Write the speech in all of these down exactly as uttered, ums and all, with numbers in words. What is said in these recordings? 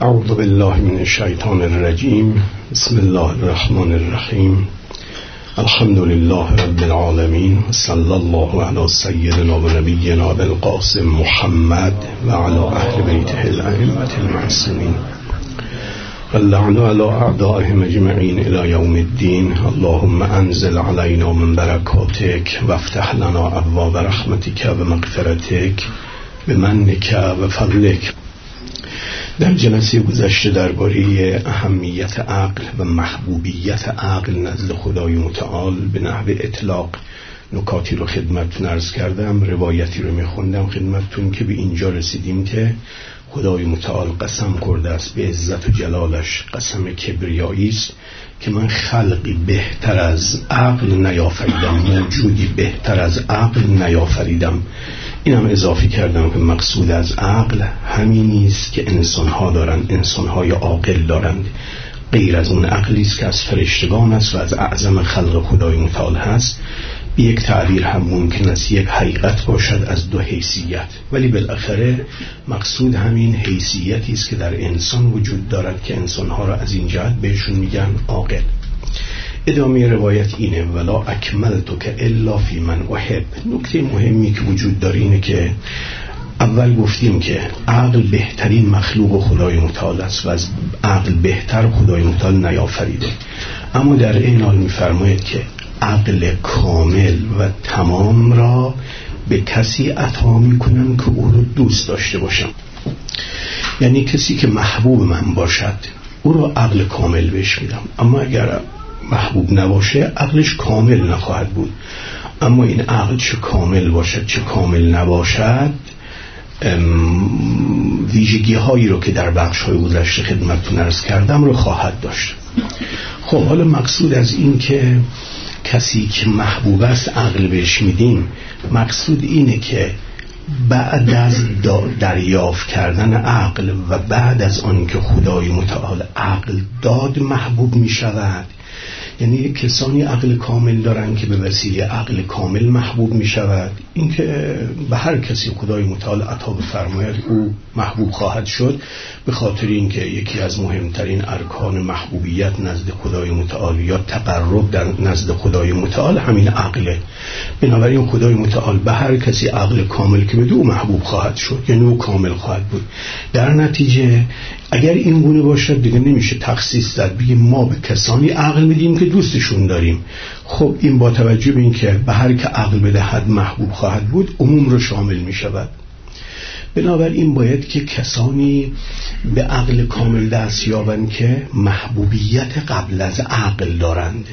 اعوذ بالله من الشیطان الرجیم. بسم الله الرحمن الرحیم. الحمد لله رب العالمین. صلی الله علی سیدنا و نبینا ابوالقاسم محمد و علی اهل بیته الائمة المعصومین و اللعن علی اعدائهم اجمعین الی یوم الدین. اللهم انزل علینا من برکاتک و افتح لنا ابواب رحمتک و مغفرتک بمنک و فضلک. در جلسه گذشته درباره اهمیت عقل و محبوبیت عقل نزد خدای متعال به نحو اطلاق نکاتی رو خدمتتون عرض کردم، روایتی رو میخوندم خدمتتون که به اینجا رسیدیم که خدای متعال قسم کرده است به عزت و جلالش، قسم کبریایی است که من خلقی بهتر از عقل نیافریدم، موجودی بهتر از عقل نیافریدم. اینم اضافه کردم که مقصود از عقل همین است که انسان‌ها دارند، انسان‌های عاقل دارند. غیر از اون عقلی است که از فرشتگان است و از اعظم خلق خدای متعال هست. به یک تعبیر هم ممکن است یک حقیقت باشد از دو حیثیت، ولی بالاخره مقصود همین حیثیتی است که در انسان وجود دارد که انسان‌ها را از این جهت بهشون میگن عاقل. ادامه روایت اینه: ولا اکملتک الا فی من احب. نکته مهمی که وجود داره اینه که اول گفتیم که عقل بهترین مخلوق خدای متعال است و از عقل بهتر خدای متعال نیافریده، اما در این حال میفرماید که عقل کامل و تمام را به کسی عطا میکنم که او رو دوست داشته باشم. یعنی کسی که محبوب من باشد او رو عقل کامل بهش میدم، اما اگر محبوب نباشه عقلش کامل نخواهد بود. اما این عقل چه کامل باشد چه کامل نباشد ویژگی هایی رو که در بخش های گذشته خدمتتون عرض کردم رو خواهد داشت. خب حالا مقصود از این که کسی که محبوب است عقل بهش میدیم، مقصود اینه که بعد از دریافت کردن عقل و بعد از آن که خدای متعال عقل داد محبوب می شود. یعنی کسانی عقل کامل دارن که به وسیله عقل کامل محبوب می شود. این که به هر کسی خدای متعال عطا بفرماید او محبوب خواهد شد، به خاطر اینکه یکی از مهمترین ارکان محبوبیت نزد خدای متعال یا تقرب در نزد خدای متعال همین عقله. بنابراین خدای متعال به هر کسی عقل کامل که بده او محبوب خواهد شد، یعنی او کامل خواهد بود. در نتیجه اگر این گونه باشد دیگه نمیشه تخصیص داد بگیم ما به کسانی عقل میدیم که دوستشون داریم. خب این با توجه به این که به هر که عقل بدهد محبوب خواهد بود عموم رو شامل میشود. بنابراین باید که کسانی به عقل کامل دست یابند که محبوبیت قبل از عقل دارند.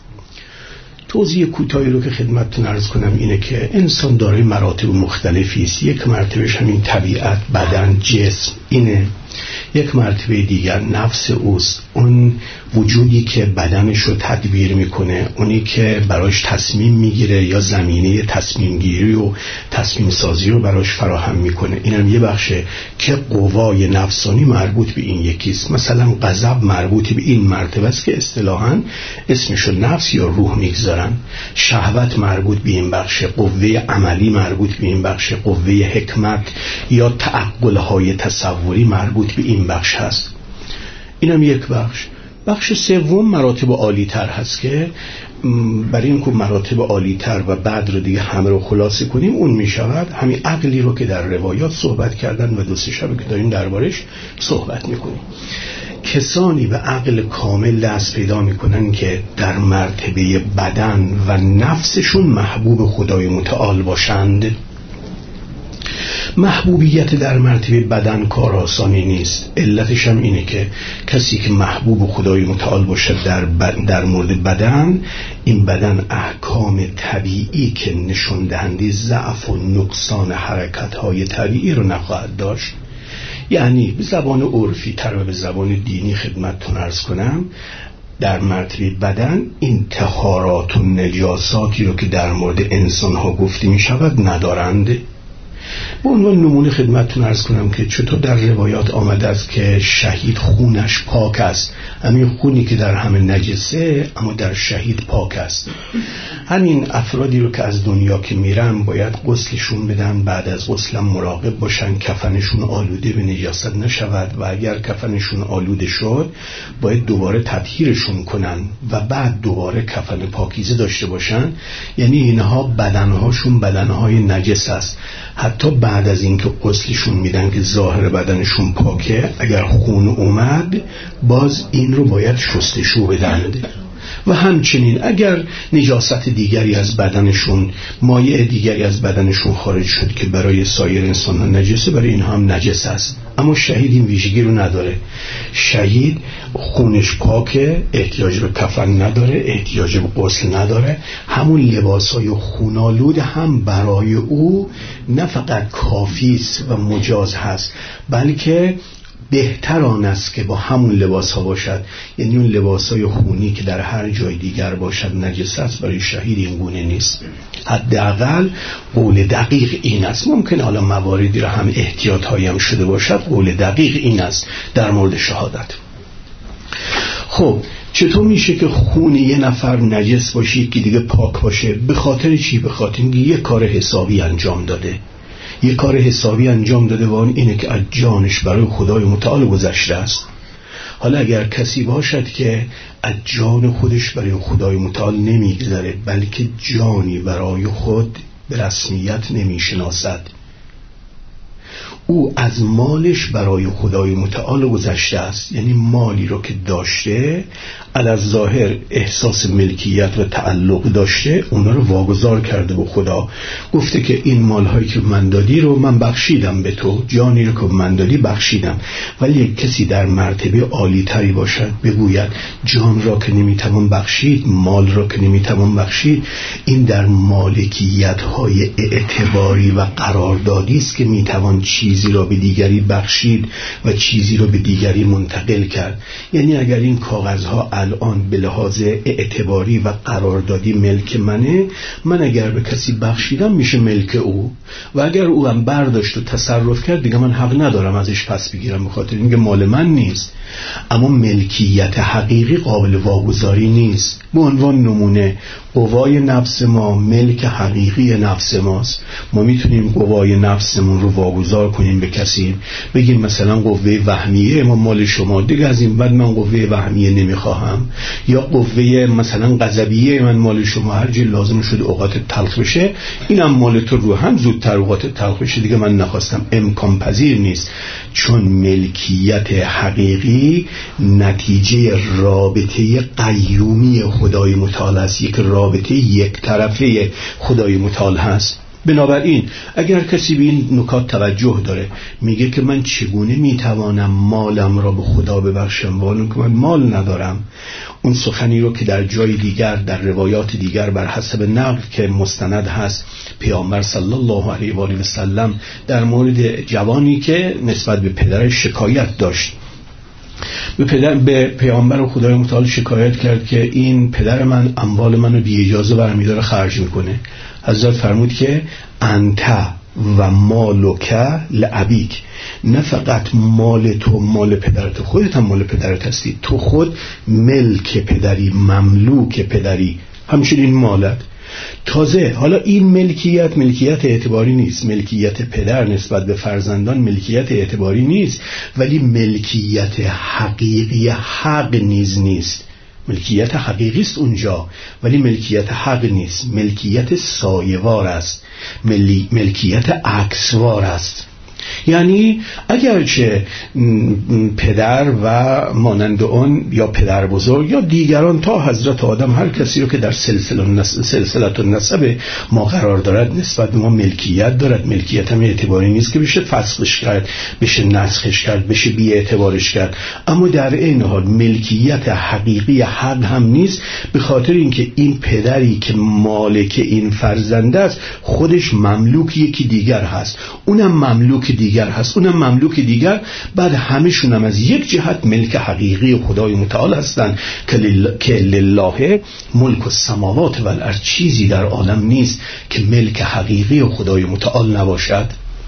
توضیح کوتاهی رو که خدمتتون عرض کنم اینه که انسان دارای مراتب مختلفی است. یک مرتبهش همین طبیعت، بدن، جسم اینه. یک مرتبه دیگر نفس اوست، اون وجودی که بدنش رو تدبیر میکنه، اونی که براش تصمیم میگیره یا زمینه تصمیم گیری و تصمیم سازی رو براش فراهم میکنه. اینم یه بخشه که قوای نفسانی مربوط به این یکیست. مثلا غضب مربوط به این مرتبه است که اصطلاحاً اسمشو نفس یا روح میگذارن. شهوت مربوط به این بخش، قوه عملی مربوط به این بخش، قوه حکمت یا تعقل‌های تصوری مربوط به این بخش هست. اینم یک بخش. بخش سوم مراتب عالی تر هست که برای این که مراتب عالی تر و بعد رو دیگه همه رو خلاصه کنیم اون می شود همین عقلی رو که در روایات صحبت کردن و دو سه شبه که داریم دربارش صحبت می کنیم. کسانی به عقل کامل دست پیدا می کنن که در مرتبه بدن و نفسشون محبوب خدای متعال باشند. محبوبیت در مرتبه بدن کار آسانی نیست. علتش هم اینه که کسی که محبوب خدای متعال باشه در, در مورد بدن، این بدن احکام طبیعی که نشون دهنده ضعف و نقصان حرکت‌های طبیعی رو نخواهد داشت. یعنی به زبان عرفی تر و به زبان دینی خدمتتون عرض کنم، در مرتبه بدن این طهارات و نجاساتی رو که در مورد انسان ها گفته می شود ندارند. به عنوان نمونه خدمتتون عرض کنم که چطور در روایات آمده است که شهید خونش پاک است. همین خونی که در همه نجسه اما در شهید پاک است. همین افرادی رو که از دنیا که میرن باید غسلشون بدن، بعد از غسل مراقب باشن کفنشون آلوده به نجاست نشود و اگر کفنشون آلوده شد باید دوباره تطهیرشون کنن و بعد دوباره کفن پاکیزه داشته باشن. یعنی اینها بدنهاشون بدنهای نجس است. حتی بعد از اینکه غسلشون میدن که ظاهر بدنشون پاکه، اگر خون اومد باز این رو باید شستشو بدن. و همچنین اگر نجاست دیگری از بدنشون، مایع دیگری از بدنشون خارج شد که برای سایر انسان ها نجسه، برای این هم نجس است. اما شهید این ویژگی رو نداره. شهید خونش پاکه، احتیاج به کفن نداره، احتیاج به غسل نداره. همون لباسای خونالود هم برای او نه فقط کافی است و مجاز هست، بلکه بهتر آن است که با همون لباس ها باشد. یعنی اون لباس های خونی که در هر جای دیگر باشد نجس است، برای شهید این گونه نیست. حداقل قول دقیق این است. ممکن حالا مواردی را هم احتیاط هایی هم شده باشد، قول دقیق این است در مورد شهادت. خب چطور میشه که خون یه نفر نجس باشه که دیگه پاک باشه؟ به خاطر چی؟ به خاطر اینکه یه کار حسابی انجام داده. یه کار حسابی انجام داده و اون اینه که از جانش برای خدای متعال گذشته است. حالا اگر کسی باشد که از جان خودش برای خدای متعال نمیگذره، بلکه جانی برای خود به رسمیت نمیشناسد، او از مالش برای خدای متعال گذشته است. یعنی مالی رو که داشته از ظاهر احساس ملکیت و تعلق داشته، اونا رو واگذار کرده به خدا. گفته که این مالهایی که من دادی رو من بخشیدم به تو، جانی رو که من دادی بخشیدم. ولی یک کسی در مرتبه عالی تری باشد بگوید جان را که نمیتوان بخشید، مال را که نمیتوان بخشید، این در مالکیت های اعتباری و قراردادی است که میتوان چیزی را به دیگری بخشید و چیزی را به دیگری منتقل کرد. یعنی اگر این کاغذها الان به لحاظ اعتباری و قراردادی ملک منه، من اگر به کسی بخشیدم میشه ملک او، و اگر او هم برداشت و تصرف کرد دیگه من حق ندارم ازش پس بگیرم، به خاطر اینکه مال من نیست. اما ملکیت حقیقی قابل واگذاری نیست. به عنوان نمونه قوای نفس ما ملک حقیقی نفس ماست. ما میتونیم قوای نفسمون رو واگذار کنیم به کسی، بگیم مثلا قوه وهمیه ما مال شما، دیگه از این بعد من قوه وهمیه نمیخواهم، یا قوه مثلا غضبیه من مال شما، هر جا لازم شد اوقات تلخ بشه اینم مال تو، رو هم زودتر اوقات تلخ بشه، دیگه من نخواستم. امکان پذیر نیست، چون ملکیت حقیقی نتیجه رابطه قیومی خدای متعال است، یک رابطه یک طرفه خدای متعال هست. بنابراین اگر کسی به این نکات توجه داره، میگه که من چگونه میتوانم مالم را به خدا ببخشم ولی که من مال ندارم، اون سخنی رو که در جای دیگر در روایات دیگر بر حسب نقل که مستند هست، پیامبر صلی الله علیه و آله و سلم در مورد جوانی که نسبت به پدرش شکایت داشت، به پدر به پیامبر و خدای متعال شکایت کرد که این پدر من اموال منو بی اجازه برمی‌داره خرج میکنه. حضرت فرمود که انت و مالک لابیک، نه فقط مال تو مال پدرت، خودت هم مال پدرت هستی، تو خود ملک پدری، مملوک پدری، همچنین مالت. تازه حالا این ملکیت ملکیت اعتباری نیست، ملکیت پدر نسبت به فرزندان ملکیت اعتباری نیست، ولی ملکیت حقیقی حق نیز نیست. ملکیت حقیقی است اونجا، ولی ملکیت حق نیست، ملکیت سایه‌وار است، ملی... ملکیت عکسوار است. یعنی اگرچه پدر و مانند اون یا پدر بزرگ یا دیگران تا حضرت آدم هر کسی رو که در سلسله سلسله النسب ما قرار دارد نسبت به ما ملکیت دارد، ملکیت هم اعتباری نیست که بشه فسخش کرد، بشه نسخش کرد، بشه بی اعتبارش کرد، اما در این حال ملکیت حقیقی حق هم نیست، به خاطر اینکه این پدری که مالک این فرزند است خودش مملوک یکی دیگر هست، اونم مملوک دیگر هست، اونم مملوک دیگر، بعد همشون هم از یک جهت ملک حقیقی خدای متعال هستند که لله ملک السماوات و الارض، چیزی در عالم نیست که ملک حقیقی خدای متعال نباشد.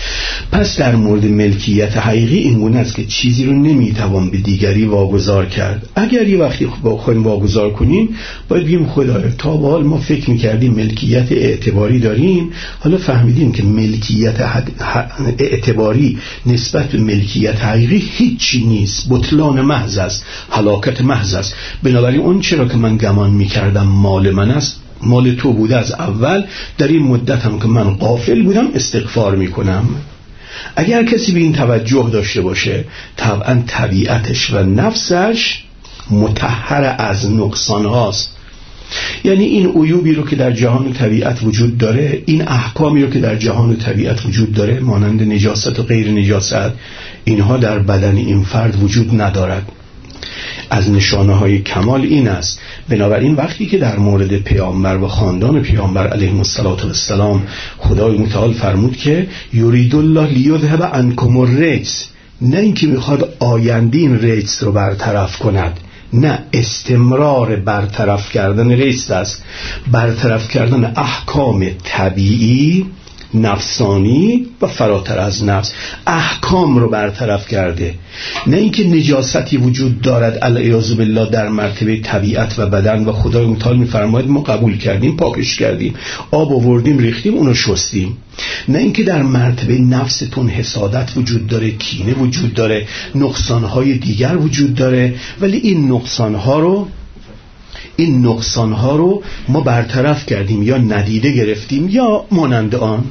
پس در مورد ملکیت حقیقی این گونه است که چیزی رو نمیتوان به دیگری واگذار کرد. اگر یه وقتی بخوایم واگذار کنیم باید بگیم خدایا تا به حال ما فکر میکردیم ملکیت اعتباری داریم، حالا فهمیدیم که ملکیت اعتباری نسبت به ملکیت حقیقی هیچی نیست، بطلان محض است، هلاکت محض است. بنابراین اون چرا که من گمان میکردم مال من است، مال تو بوده از اول، در این مدت هم که من غافل بودم استغفار میکنم. اگر کسی به این توجه داشته باشه طبعا طبیعتش و نفسش مطهر از نقصان هاست. یعنی این عیوبی رو که در جهان طبیعت وجود داره، این احکامی رو که در جهان طبیعت وجود داره مانند نجاست و غیر نجاست، اینها در بدن این فرد وجود ندارد. از نشانه های کمال این است. بنابراین وقتی که در مورد پیامبر و خاندان پیامبر علیهم السلام خدای متعال فرمود که یرید الله لیذهب عنکم الرجس، نه اینکه میخواد آینده این رجس رو برطرف کند، نه، استمرار برطرف کردن رجس است، برطرف کردن احکام طبیعی نفسانی و فراتر از نفس، احکام رو برطرف کرده، نه اینکه نجاستی وجود دارد العیاذ بالله در مرتبه طبیعت و بدن و خدای متعال میفرماید ما قبول کردیم، پاکش کردیم، آب آوردیم ریختیم اونو شستیم. نه اینکه در مرتبه نفستون حسادت وجود داره، کینه وجود داره، نقصانهای دیگر وجود داره، ولی این نقصانها رو این نقصانها رو ما برطرف کردیم یا ندیده گرفتیم یا مانند آن.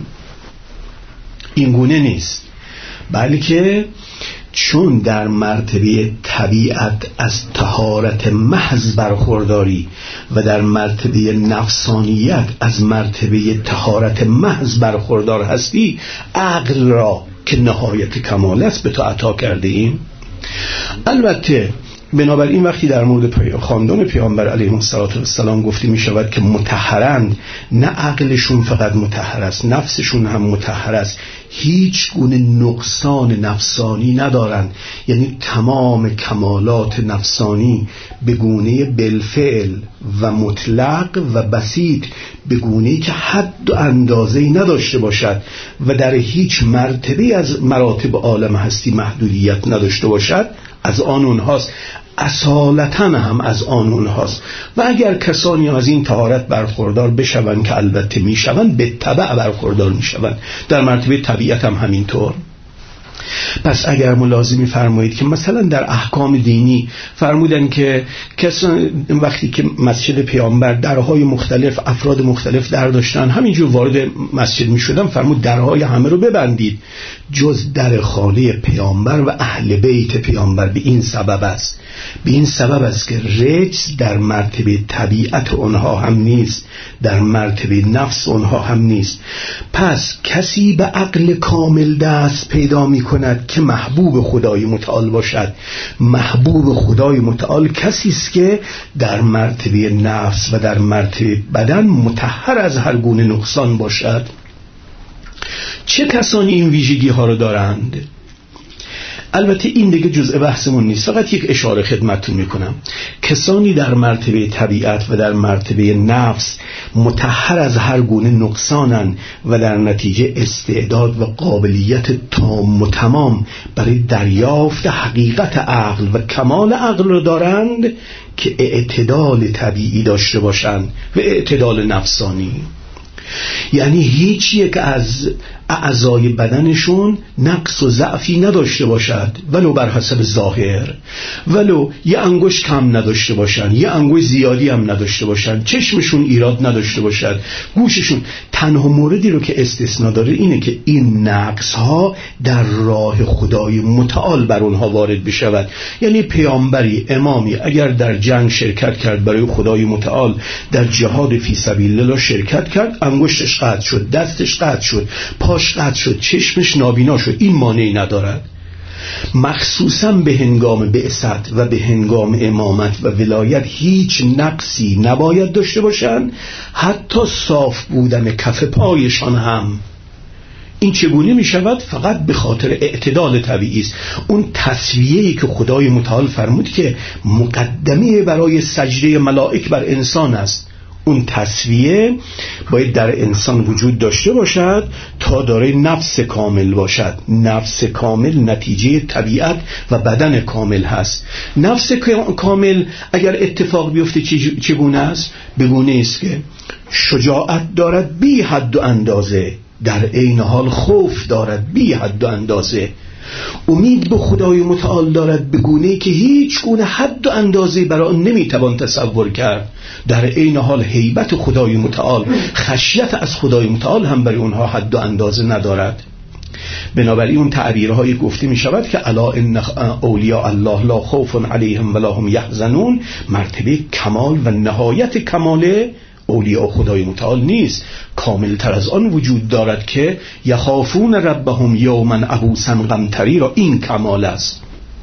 این گونه نیست، بلکه چون در مرتبه طبیعت از طهارت محض برخورداری و در مرتبه نفسانیت از مرتبه طهارت محض برخوردار هستی، عقل را که نهایت کمال است به تو عطا کرده ایم. البته بنابراین وقتی در مورد خاندان پیامبر علیهم السلام گفته می شود که مطهرند، نه عقلشون فقط مطهر است، نفسشون هم مطهر است، هیچ گونه نقصان نفسانی ندارند. یعنی تمام کمالات نفسانی به گونه بالفعل و مطلق و بسیط، به گونه‌ای که حد و اندازه‌ای نداشته باشد و در هیچ مرتبه از مراتب عالم هستی محدودیت نداشته باشد، از آن اونهاست، اصالتاً هم از آن اونهاست. و اگر کسانی از این طهارت برخوردار بشوند که البته میشوند، به تبع برخوردار میشوند، در مرتبه طبیعت هم همینطور. پس اگر ملازمی فرمایید که مثلا در احکام دینی فرمودن که کسان وقتی که مسجد پیامبر درهای مختلف، افراد مختلف در داشتن، همینجور وارد مسجد می شدن، فرمود درهای همه رو ببندید جز در خانه پیامبر و اهل بیت پیامبر. به این سبب است به این سبب است که رجس در مرتبه طبیعت اونها هم نیست، در مرتبه نفس اونها هم نیست. پس کسی به عقل کامل دست پیدا می کند که محبوب خدای متعال باشد. محبوب خدای متعال کسی است که در مرتبه نفس و در مرتبه بدن مطهر از هر گونه نقصان باشد. چه کسانی این ویژگی ها رو دارند؟ البته این دیگه جزء بحثمون نیست، فقط یک اشاره خدمتتون میکنم. کسانی در مرتبه طبیعت و در مرتبه نفس مطهر از هر گونه نقصانن و در نتیجه استعداد و قابلیت تام و تمام برای دریافت حقیقت عقل و کمال عقل رو دارند که اعتدال طبیعی داشته باشند و اعتدال نفسانی. یعنی هیچ یک از اعضای بدنشون نقص و ضعفی نداشته باشد، ولو بر حسب ظاهر، ولو یه انگشت کم نداشته باشن، یه انگشت زیادی هم نداشته باشن، چشمشون ایراد نداشته باشد، گوششون. تنها موردی رو که استثناء داره اینه که این نقص ها در راه خدای متعال بر اونها وارد بشود. یعنی پیامبری، امامی اگر در جنگ شرکت کرد برای خدای متعال، در جهاد فی سبیل الله شرکت کرد، انگشتش قطع شد، دستش قطع شد، پاش قطع شد، چشمش نابینا شد، این مانعی ندارد. مخصوصا به هنگام بعثت و به هنگام امامت و ولایت هیچ نقصی نباید داشته باشند، حتی صاف بودن کف پایشان هم. این چگونه می شود؟ فقط به خاطر اعتدال طبیعی است. اون تسویه‌ای که خدای متعال فرمود که مقدمه برای سجده ملائک بر انسان است، اون تصفیه باید در انسان وجود داشته باشد تا دارای نفس کامل باشد. نفس کامل نتیجه طبیعت و بدن کامل هست. نفس کامل اگر اتفاق بیفته چگونه است؟ بگونه است که شجاعت دارد بی حد و اندازه، در عین حال خوف دارد بی حد و اندازه، امید به خدای متعال دارد به گونه‌ای که هیچ گونه حد و اندازه برای آن نمیتوان تصور کرد، در عین حال هیبت خدای متعال، خشیت از خدای متعال هم برای اونها حد و اندازه ندارد. بنابراین اون تعبیرهای گفته می شود که الا ان اولیاء الله لا خوف علیهم ولا هم یحزنون، مرتبه کمال و نهایت کمال اولیاء خدای متعال نیست، کامل تر از آن وجود دارد که یخافون ربهم یوما عبوسا قمطریرا، این کمال است.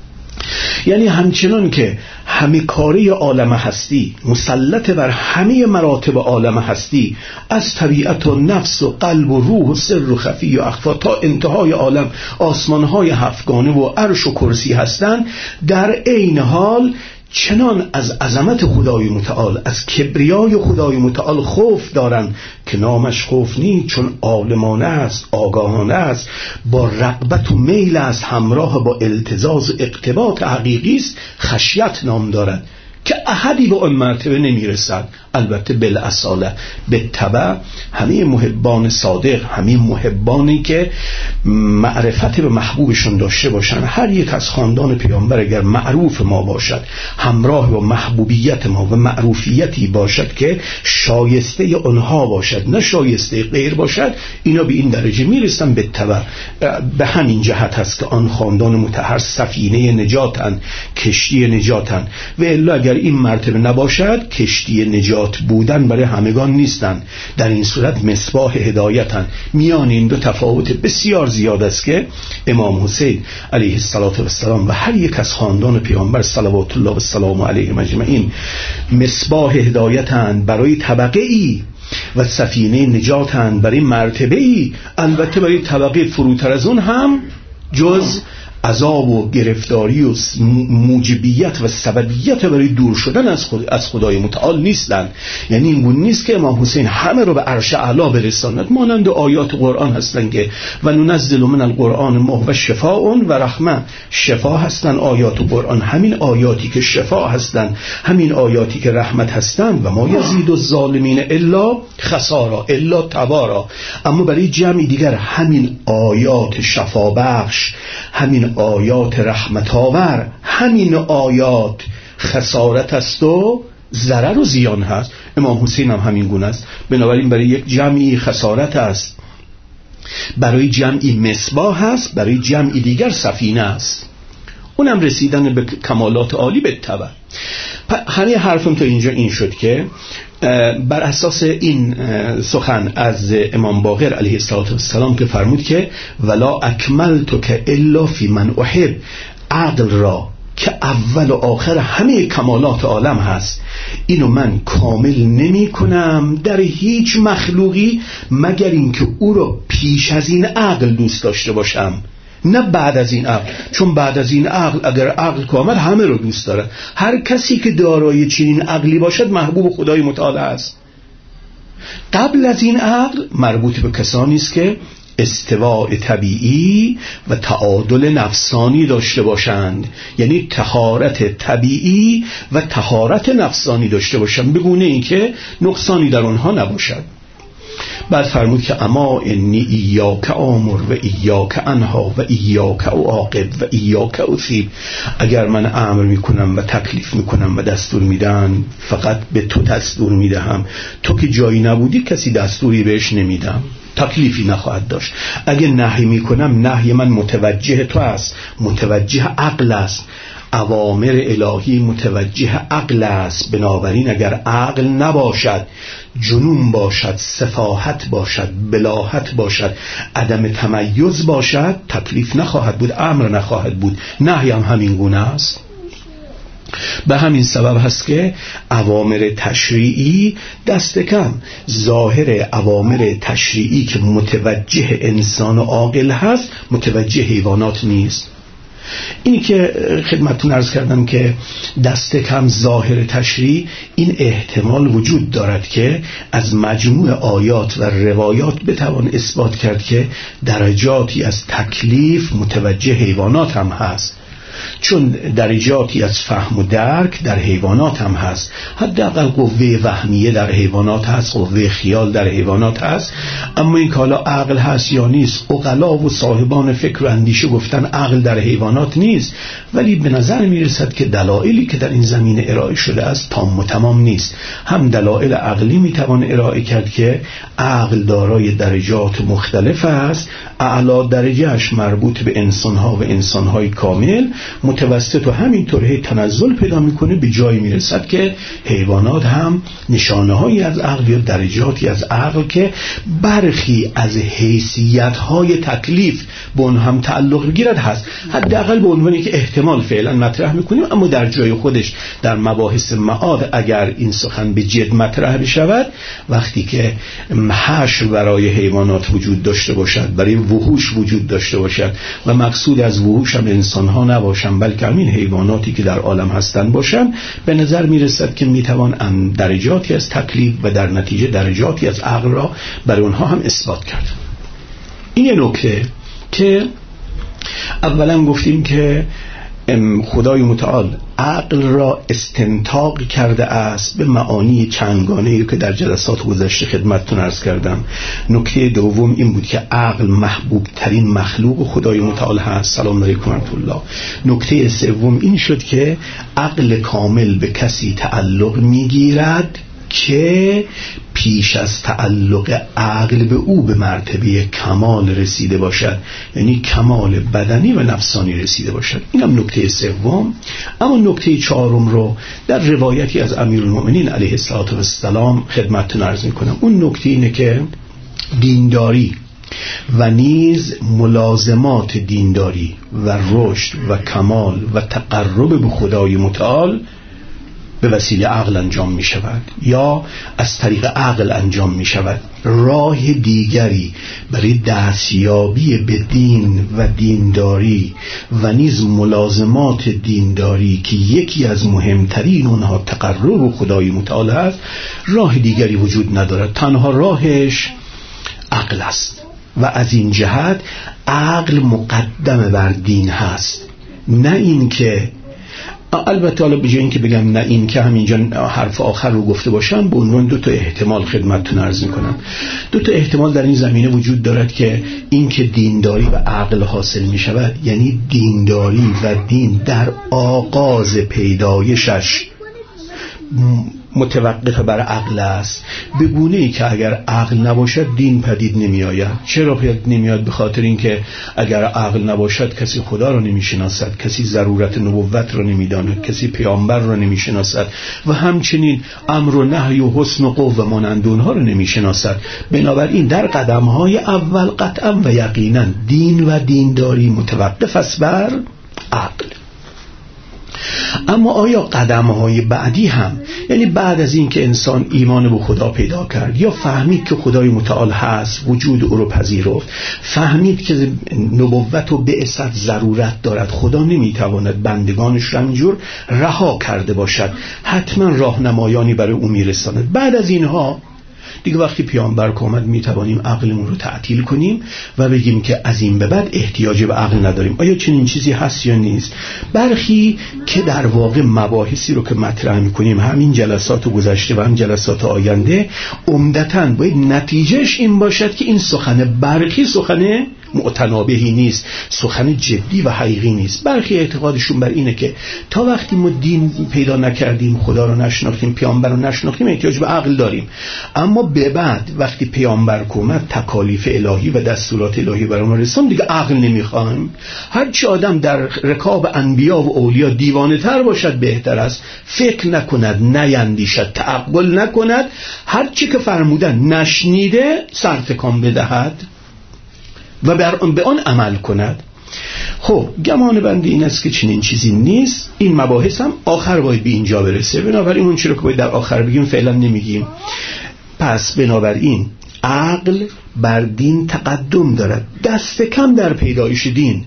یعنی همچنان که همه کاره عالم هستی مسلط بر همه مراتب عالم هستی، از طبیعت و نفس و قلب و روح و سر و خفی و اخفا تا انتهای عالم، آسمانهای هفتگانه و عرش و کرسی هستند، در عین حال چنان از عظمت خدای متعال، از کبریای خدای متعال خوف دارن که نامش خوف نیست، چون عالمانه است، آگاهانه است، با رغبت و میل است، همراه با التزاز و اقتباط حقیقی است، خشیت نام دارد که احدی به اون مرتبه نمیرسد. البته بالاصاله به تبع همه محبان صادق، همه محبانی که معرفت به محبوبشون داشته باشن، هر یک از خاندان پیامبر اگر معروف ما باشد، همراه با محبوبیت ما و معروفیتی باشد که شایسته اونها باشد نه شایسته غیر باشد، اینا به این درجه میرسن. به تبع به همین جهت هست که آن خاندان مطهر سفینه نجاتن، کشتی نجاتن، و الا اگر این مرتبه نباشد کشتی نجات بودن برای همگان نیستن. در این صورت مصباح هدایتن. میان این دو تفاوت بسیار زیاد است که امام حسین علیه السلام و هر یک از خاندان پیامبر صلوات الله و سلام علیهم اجمعین مصباح هدایتن برای طبقه ای و سفینه نجاتن برای مرتبه ای. البته برای طبقه فروتر از اون هم جز عذاب و گرفتاری و موجبیت و سببیت برای دور شدن از خود از خدای متعال نیستند. یعنی این گونه نیست که امام حسین همه رو به عرش اعلی برساند، مانند آیات قرآن هستند که و ننزل من القرآن ما هو شفاء و رحمه، شفا هستند آیات قرآن، همین آیاتی که شفا هستند، همین آیاتی که رحمت هستند، و ما یزید الظالمین الا خسارا الا تبارا. اما برای جمعی دیگر همین آیات شفا بخش، همین آیات رحمت آور، همین آیات خسارت است و ضرر و زیان هست. امام حسین هم همین گونه است. بنابراین برای یک جمعی خسارت است، برای جمعی مصباح است، برای جمعی دیگر سفینه است. اونم رسیدن به کمالات عالی به تبع. همه حرفم تا اینجا این شد که بر اساس این سخن از امام باقر علیه السلام که فرمود که ولا اکملت که الا فی من احب، عقل را که اول و آخر همه کمالات عالم هست، اینو من کامل نمی کنم در هیچ مخلوقی مگر اینکه او رو پیش از این عقل دوست داشته باشم، نه بعد از این عقل. چون بعد از این عقل اگر عقل کامل همه رو دوست داره، هر کسی که دارای چنین عقلی باشد محبوب خدای متعال است. قبل از این عقل مربوط به کسانی است که استواء طبیعی و تعادل نفسانی داشته باشند، یعنی طهارت طبیعی و طهارت نفسانی داشته باشند، بگونه این که نقصانی در آنها نباشد. بعد فرمود که اما انی ایاک آمر و ایاک انها و ایاک اعاقب و ایاک اثیب، اگر من امر میکنم و تکلیف میکنم و دستور میدم فقط به تو دستور میدهم، تو که جایی نبودی کسی دستوری بهش نمیدم، تکلیفی نخواهد داشت. اگه نهی میکنم نهی من متوجه تو است، متوجه عقل است، اوامر الهی متوجه عقل است. بنابراین اگر عقل نباشد، جنون باشد، سفاهت باشد، بلاهت باشد، عدم تمیز باشد، تکلیف نخواهد بود، امر نخواهد بود. نهی هم همین گونه است. به همین سبب هست که اوامر تشریعی دست کم، ظاهر اوامر تشریعی که متوجه انسان و عاقل هست متوجه حیوانات نیست. اینی که خدمتتون عرض کردم که دست کم ظاهر تشریع، این احتمال وجود دارد که از مجموع آیات و روایات بتوان اثبات کرد که درجاتی از تکلیف متوجه حیوانات هم هست، چون درجاتی از فهم و درک در حیوانات هم هست. حداقل قوه وهمیه در حیوانات هست، قوه خیال در حیوانات هست. اما این که حالا عقل هست یا نیست، عقلا و صاحبان فکر و اندیشه گفتن عقل در حیوانات نیست، ولی به نظر میرسد که دلایلی که در این زمینه ارائه شده است تام و تمام نیست. هم دلایل عقلی میتوان ارائه کرد که عقل دارای درجات مختلف است، اعلی درجهش مربوط به انسانها و انسانهای کامل، متوسط و همینطور هی تنزل پیدا میکنه، به جایی میرسد که حیوانات هم نشانه هایی از عقل یا درجاتی از عقل که برخی از حیثیت های تکلیف به اون هم تعلق بگیرد هست. حداقل به عنوانی که احتمال فعلا مطرح میکنیم، اما در جای خودش در مباحث معاد اگر این سخن به جد مطرح بشود، وقتی که حشر برای حیوانات وجود داشته باشد، برای وحوش وجود داشته باشد و مقصود از وحوش هم انسان ها نباشن بلکه همین حیواناتی که در عالم هستن باشن، به نظر میرسد که میتوان درجاتی از تکلیف و در نتیجه درجاتی از عقل را برای اونها هم اثبات کرد. این یه نکته که اولا گفتیم که خدای متعال عقل را استنتاق کرده است به معانی چندگانه‌ای که در جلسات گذشته خدمتتون عرض کردم. نکته دوم این بود که عقل محبوب ترین مخلوق خدای متعال هست. سلام علیکم و رحمت الله. نکته سوم این شد که عقل کامل به کسی تعلق میگیرد که پیش از تعلق عقل به او به مرتبه کمال رسیده باشد، یعنی کمال بدنی و نفسانی رسیده باشد. اینم نکته سوم. اما نکته چهارم رو در روایتی از امیرالمؤمنین علیه السلام خدمتتون عرض میکنم. اون نکته اینه که دینداری و نیز ملازمات دینداری و رشد و کمال و تقرب به خدای متعال به وسیله عقل انجام می شود یا از طریق عقل انجام می شود. راه دیگری برای دستیابی به دین و دینداری و نیز ملازمات دینداری که یکی از مهمترین اونها تقرب خدای متعال است، راه دیگری وجود ندارد. تنها راهش عقل است و از این جهت عقل مقدم بر دین هست. نه این که البته حالا به جای اینکه بگم نه این که همینجا حرف آخر رو گفته باشم، به عنوان دو تا احتمال خدمتتون عرض میکنم. دو تا احتمال در این زمینه وجود دارد که این که دینداری و عقل حاصل میشود، یعنی دینداری و دین در آغاز پیدایشش متوقف بر عقل است، به گونه ای که اگر عقل نباشد دین پدید نمی آید. چرا پدید نمی آید؟ به خاطر اینکه اگر عقل نباشد کسی خدا را نمی شناسد، کسی ضرورت نبوت را نمی داند، کسی پیامبر را نمی شناسد و همچنین امر و نهی و حسن و قوه مانند اونها را نمی شناسد. بنابراین در قدم های اول قطعا و یقینا دین و دینداری متوقف است بر عقل. اما آیا قدم‌های بعدی هم، یعنی بعد از این که انسان ایمان به خدا پیدا کرد یا فهمید که خدای متعال هست، وجود او رو پذیرفت، فهمید که نبوت و بعثت ضرورت دارد، خدا نمیتواند بندگانش را اینجور رها کرده باشد، حتما راهنمایانی برای او میرساند، بعد از اینها دیگه وقتی پیامبر اومد میتوانیم عقلمون رو تعطیل کنیم و بگیم که از این به بعد احتیاج به عقل نداریم. آیا چنین چیزی هست یا نیست؟ برخی که در واقع مباحثی رو که مطرح میکنیم، همین جلسات گذشته و هم جلسات آینده، عمدتاً باید نتیجهش این باشد که این سخن برخی سخن معتنابهی نیست، سخن جدی و حقیقی نیست. برخی اعتقادشون بر اینه که تا وقتی ما دین پیدا نکردیم، خدا رو نشناختیم، پیامبر رو نشناختیم، احتیاج به عقل داریم. اما به بعد وقتی پیامبر اومد، تکالیف الهی و دستورات الهی برامون رسید، دیگه عقل نمیخوایم. هر چه آدم در رکاب انبیا و اولیا دیوانه تر باشد بهتر است، فکر نکند، نیندیشد، تعقل نکند، هر چی که فرمودن نشنیده سر تکان بدهد و به آن عمل کند. خب گمان بنده این است که چنین چیزی نیست. این مباحث هم آخر باید به اینجا برسه، بنابراین اون چیزی رو که باید در آخر بگیم فعلا نمیگیم. پس بنابراین عقل بر دین تقدم دارد، دست کم در پیدایش دین،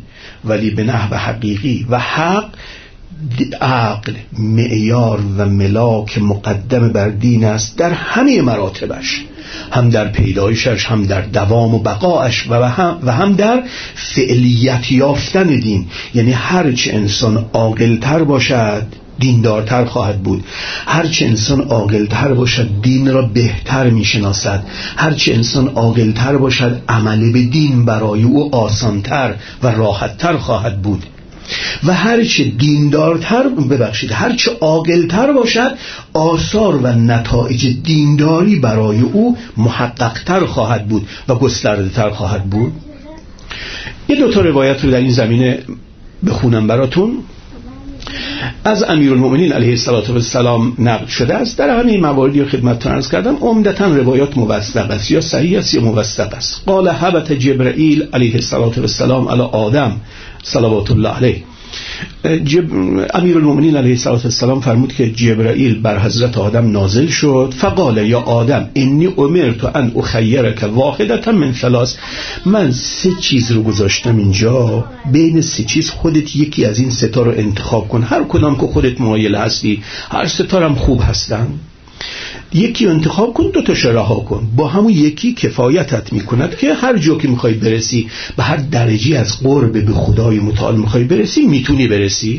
ولی به نحو حقیقی. و حق عقل معیار و ملاک مقدم بر دین است در همه مراتبش، هم در پیدایشش، هم در دوام و بقایش و هم, و هم در فعلیت یافتن دین. یعنی هرچه انسان عاقل‌تر باشد دیندارتر خواهد بود، هرچه انسان عاقل‌تر باشد دین را بهتر میشناسد، هرچه انسان عاقل‌تر باشد عمل به دین برای او آسانتر و راحتتر خواهد بود، و هرچه دیندارتر ببخشید هرچه عاقل‌تر باشد آثار و نتایج دینداری برای او محقق‌تر خواهد بود و گسترده‌تر خواهد بود. یه دو تا روایت رو در این زمینه بخونم براتون. از امیرالمؤمنین علیه السلام نقل شده است. در همین مواردی رو خدمتتون عرض کردم عمدتاً روایات موثق است، یا صحیح است یا موثق است. قال هبط جبرائیل علیه السلام علی آدم صلوات الله علیه. امیرالمؤمنین علیه السلام فرمود که جبرائیل بر حضرت آدم نازل شد. فقال یا آدم انی امرت ان اخیرک واحدة من ثلاث. من سه چیز رو گذاشتم اینجا، بین سه چیز خودت یکی از این سه تا رو انتخاب کن، هر کدام که خودت مایل هستی، هر سه تا هم خوب هستن، یکی انتخاب کن، دو تاشو رها کن. با همون یکی کفایتت میکند که هر جا که میخوای برسی، به هر درجه از قرب به خدای متعال میخوای برسی، میتونی برسی.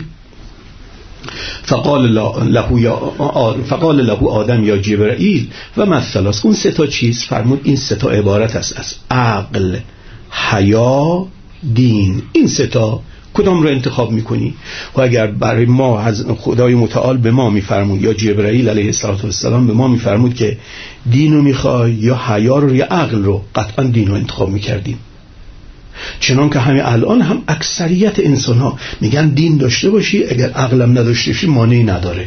فقال له یا فقال له آدم یا جبرائیل و مثلاس. اون سه تا چیز فرمود این سه تا عبارت است از عقل، حیا، دین. این سه تا کدام رو انتخاب میکنی؟ و اگر برای ما از خدای متعال به ما میفرمود یا جبرائیل علیه السلام به ما میفرمود که دین رو میخوای یا حیا رو یا عقل رو، قطعا دین رو انتخاب میکردیم. چنان که همین الان هم اکثریت انسان ها میگن دین داشته باشی، اگر عقلم نداشته باشی مانعی نداره.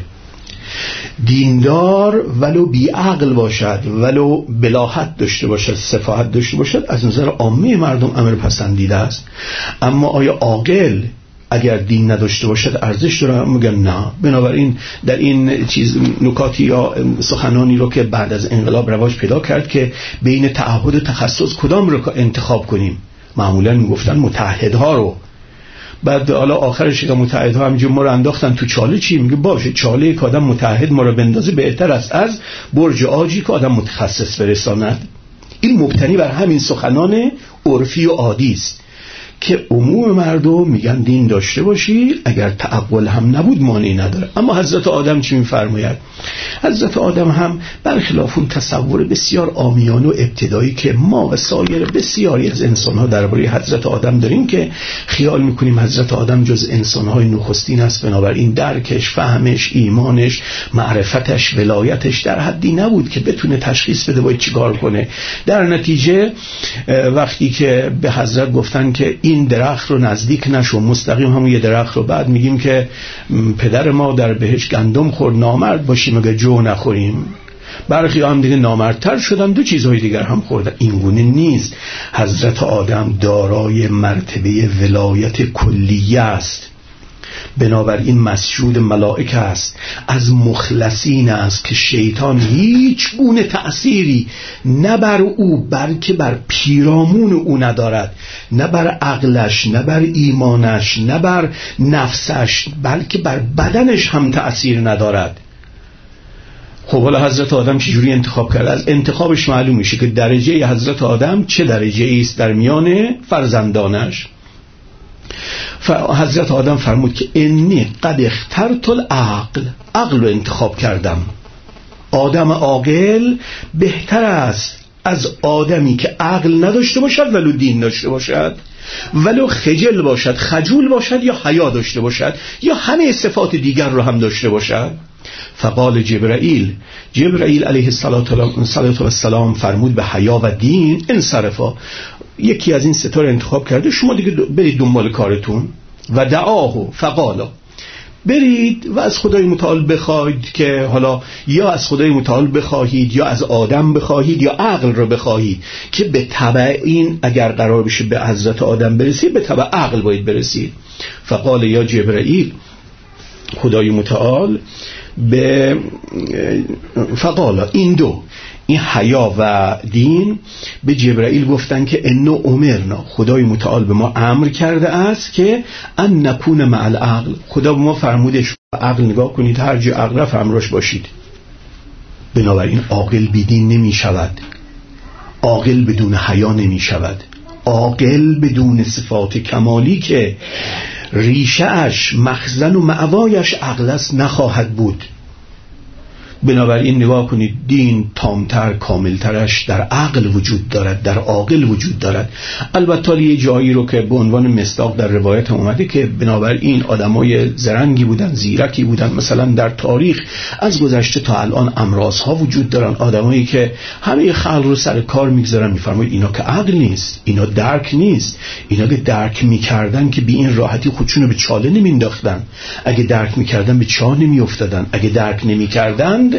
دیندار ولو بی عقل باشد، ولو بلاهت داشته باشد، سفاهت داشته باشد، از نظر عامه مردم امر پسندیده است. اما آیا عاقل اگر دین نداشته باشد ارزش داره؟ میگن نه. بنابراین در این چیز نکاتی یا سخنانی رو که بعد از انقلاب رواج پیدا کرد که بین تعهد و تخصص کدام رو انتخاب کنیم، معمولا میگفتن متحدها رو. بعد حالا آخرش که متحدها همینجور ما رو انداختن تو چاله، چی میگه باشه چاله که آدم متحد ما رو بندازه بهتر است از برج عاجی که آدم متخصص برساند. این مبتنی بر همین سخنان عرفی و عادی است که عموم مردم میگن دین داشته باشی، اگر تعقل هم نبود مانعی نداره. اما حضرت آدم چی میفرماید؟ حضرت آدم هم برخلاف اون تصور بسیار عامیانه و ابتدایی که ما و سایر بسیاری از انسان‌ها درباره حضرت آدم داریم، که خیال میکنیم حضرت آدم جز انسان‌های نخستین است، بنابراین درکش، فهمش، ایمانش، معرفتش، ولایتش در حدی نبود که بتونه تشخیص بده باید چیکار کنه. در نتیجه وقتی که به حضرت گفتن که این درخت رو نزدیک نشو، مستقیم همون یه درخت رو، بعد میگیم که پدر ما در بهش گندم خورد، نامرد باشیم اگه جو نخوریم. برخی هم دیگه نامردتر شدن، دو چیزهای دیگر هم خوردن. این گونه نیست. حضرت آدم دارای مرتبه ولایت کلیه است، بنابراین مسجود ملائکه است، از مخلصین است که شیطان هیچ گونه تأثیری نه بر او بلکه بر پیرامون او ندارد، نه بر عقلش، نه بر ایمانش، نه بر نفسش، بلکه بر بدنش هم تأثیر ندارد. خب حالا حضرت آدم چجوری انتخاب کرد؟ از انتخابش معلوم میشه که درجه حضرت آدم چه درجه است در میان فرزندانش. حضرت آدم فرمود که انی قد اخترت العقل، عقل رو انتخاب کردم. آدم عاقل بهتر است از آدمی که عقل نداشته باشد ولو دین داشته باشد، ولو خجل باشد، خجول باشد، یا حیا داشته باشد، یا همه صفات دیگر رو هم داشته باشد. فقال جبرائیل، جبرائیل علیه السلام فرمود به حیا و دین انصرفا، یکی از این ستا رو انتخاب کرده، شما دیگه برید دنبال کارتون. و دعاه فقالا، برید و از خدای متعال بخواید که حالا یا از خدای متعال بخواهید یا از آدم بخواهید یا عقل رو بخواهید، که به تبع این اگر قرار بشه به حضرت آدم برسید به تبع عقل باید برسید. فقال یا جبرائیل، خدای متعال به فقالا، این دو این حیا و دین به جبرائیل گفتن که انو امرنا، خدای متعال به ما امر کرده است که ان نکون مع العقل، خدا به ما فرموده شما عقل نگاه کنید، هر جای عقل رفت همراهش باشید. بنابراین عاقل بی دین نمی شود، عاقل بدون حیا نمی شود، عاقل بدون صفات کمالی که ریشه اش مخزن و مأوایش عقل است نخواهد بود. بنابراین نگاه کنید، دین تامتر کاملترش در عقل وجود دارد، در عاقل وجود دارد. البته یه جایی رو که به عنوان مصداق در روایت اومده که بنابراین آدمای زرنگی بودن، زیرکی بودن، مثلا در تاریخ از گذشته تا الان امراض‌ها وجود دارن، آدمایی که همه خلق رو سر کار میگذارن. میفرمایید اینا که عقل نیست، اینا درک نیست، اینا که درک میکردن که بی این راحتی خودشونو به چاله نمینداختن، اگه درک میکردن به چاه نمیافتادن، اگه درک نمیکردن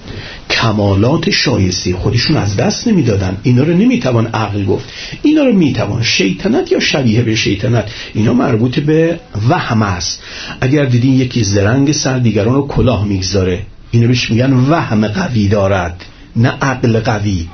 کمالات شایسته خودشون از دست نمیدادن. اینا رو نمیتوان عقل گفت، اینا رو میتوان شیطنت یا شبیه به شیطنت. اینا مربوط به وهم است. اگر دیدین یکی زرنگ سر دیگران رو کلاه میگذاره، اینا بهش میگن وهم قوی دارد، نه عقل قوی.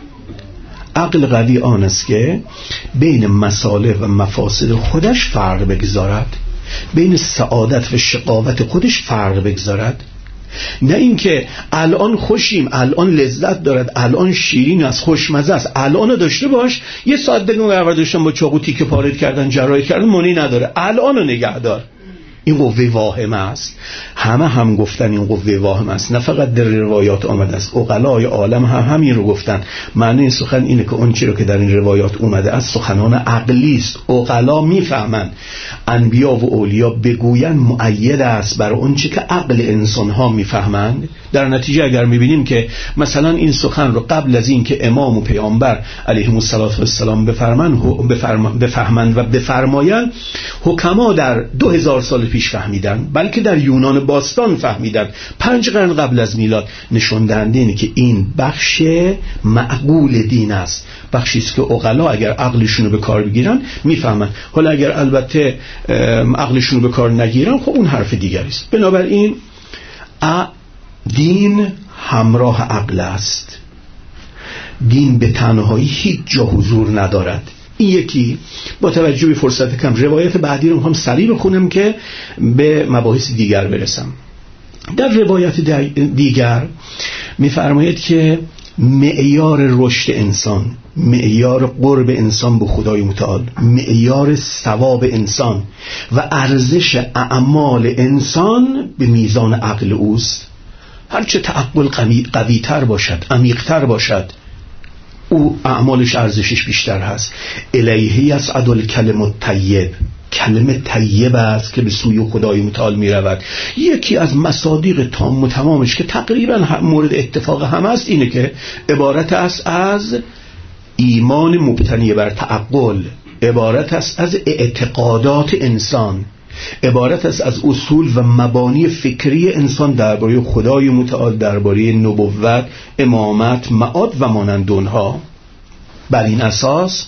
عقل قوی آن است که بین مصالح و مفاسد خودش فرق بگذارد، بین سعادت و شقاوت خودش فرق بگذارد. نه اینکه الان خوشیم، الان لذت دارد، الان شیرین است، خوشمزه است، الان داشته باش، یه ساعت دیگه اون داشتن با چاقو تیکه پاره کردن، جراحی کردن، مونی نداره، الان نگه دار. این قوه واهم است. همه هم گفتن این قوه واهم است، نه فقط در روایات آمده است، عقلای عالم هم همین رو گفتن. معنی این سخن اینه که اون چی رو که در این روایات اومده است سخنان عقلی است، عقلا میفهمند. انبیا و اولیا بگوین مؤید است بر اون چی که عقل انسان ها میفهمند. در نتیجه اگر میبینیم که مثلا این سخن رو قبل از این که امام و پیامبر علیهم السلام بفرمایند بفهمند و بفرمایند، حکما در دو هزار سال پیش فهمیدن، بلکه در یونان باستان فهمیدن، پنج قرن قبل از میلاد. نشون دهنده اینه که این بخش معقول دین است، بخشی است که عقلا اگر عقلشون رو به کار بگیرن میفهمن. حالا اگر البته عقلشون رو به کار نگیرن، خب اون حرف دیگری است. بنابراین دین همراه عقل است. دین به تنهایی هیچ جا حضور ندارد. این یکی. با توجه به فرصت کم روایت بعدی رو هم سریع بخونم که به مباحث دیگر برسم. در روایت دیگر می‌فرماید که معیار رشد انسان، معیار قرب انسان به خدای متعال، معیار ثواب انسان و ارزش اعمال انسان به میزان عقل اوست. هرچه تعقل قوی تر باشد، عمیق تر باشد، او اعمالش ارزشش بیشتر هست. الیه یصعد الکلم الطیب، کلمه طیب است که به سوی خدای متعال می رود. یکی از مصادیق تام و تمامش که تقریبا مورد اتفاق هم است اینه که عبارت است از ایمان مبتنی بر تعقل، عبارت است از اعتقادات انسان، عبارت است از اصول و مبانی فکری انسان درباره خدای متعال، درباره نبوت، امامت، معاد و مانند اونها. بر این اساس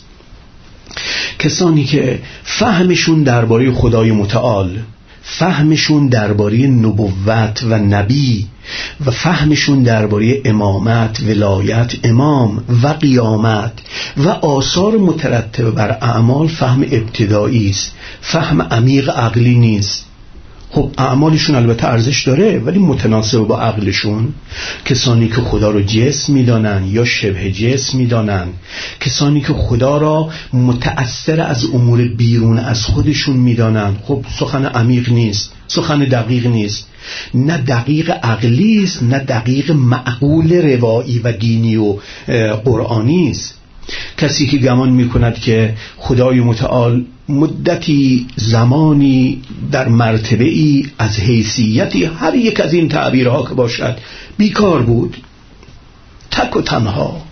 کسانی که فهمشون درباره خدای متعال، فهمشون درباره نبوت و نبی و فهمشون درباره امامت، ولایت، امام و قیامت و آثار مترتب بر اعمال فهم ابتدایی است، فهم عمیق عقلی نیست. خب اعمالشون البته ارزش داره ولی متناسب با عقلشون. کسانی که خدا رو جسم میدانن یا شبه جسم میدانن، کسانی که خدا را متأثر از امور بیرون از خودشون میدانن، خب سخن عمیق نیست، سخن دقیق نیست، نه دقیق عقلی است نه دقیق معقول روایی و دینی و قرآنی است. کسی که گمان میکند که خدای متعال مدتی زمانی در مرتبه ای از حیثیتی هر یک از این تعبیرها که باشد بیکار بود، تک و تنها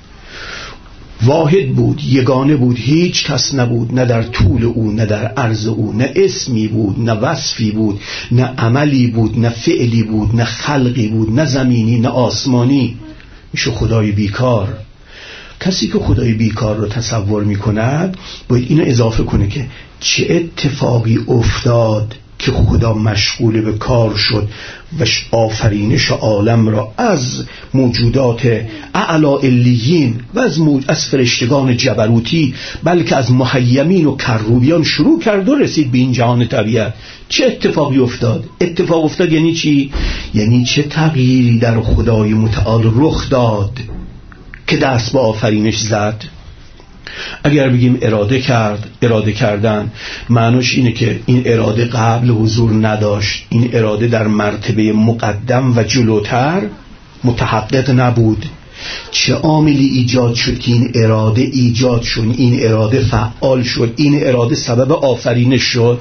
واحد بود، یگانه بود، هیچ کس نبود، نه در طول او نه در عرض او، نه اسمی بود نه وصفی بود، نه عملی بود نه فعلی بود، نه خلقی بود نه زمینی نه آسمانی، میشه خدای بیکار. کسی که خدای بیکار رو تصور می کند باید اینو اضافه کنه که چه اتفاقی افتاد که خدا مشغول به کار شد و آفرینش عالم را از موجودات اعلی علیین و از, موج... از فرشتگان جبروتی بلکه از محیمین و کروبیان شروع کرد و رسید به این جهان طبیعت. چه اتفاقی افتاد؟ اتفاق افتاد یعنی چی؟ یعنی چه تغییری در خدای متعال رخ داد که دست به آفرینش زد. اگر بگیم اراده کرد، اراده کردن معناش اینه که این اراده قبل حضور نداشت، این اراده در مرتبه مقدم و جلوتر متحقق نبود. چه عاملی ایجاد شد که این اراده ایجاد شد، این اراده فعال شد، این اراده سبب آفرینش شد؟